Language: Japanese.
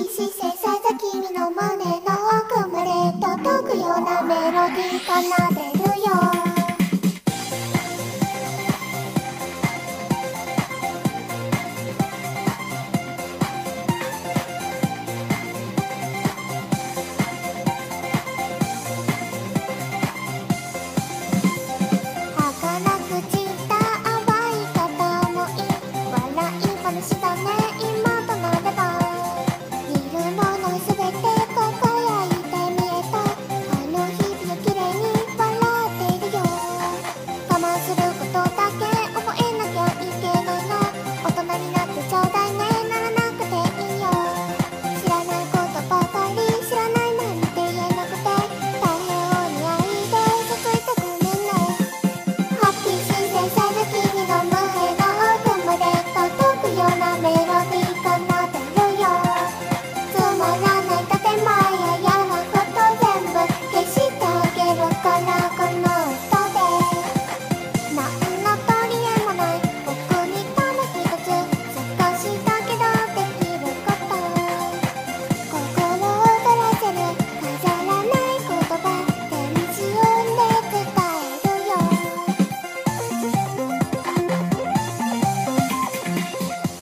視線さざ君の胸の奥まで届くようなメロディー奏でるよ。儚く散った淡い片思い、笑い話だね。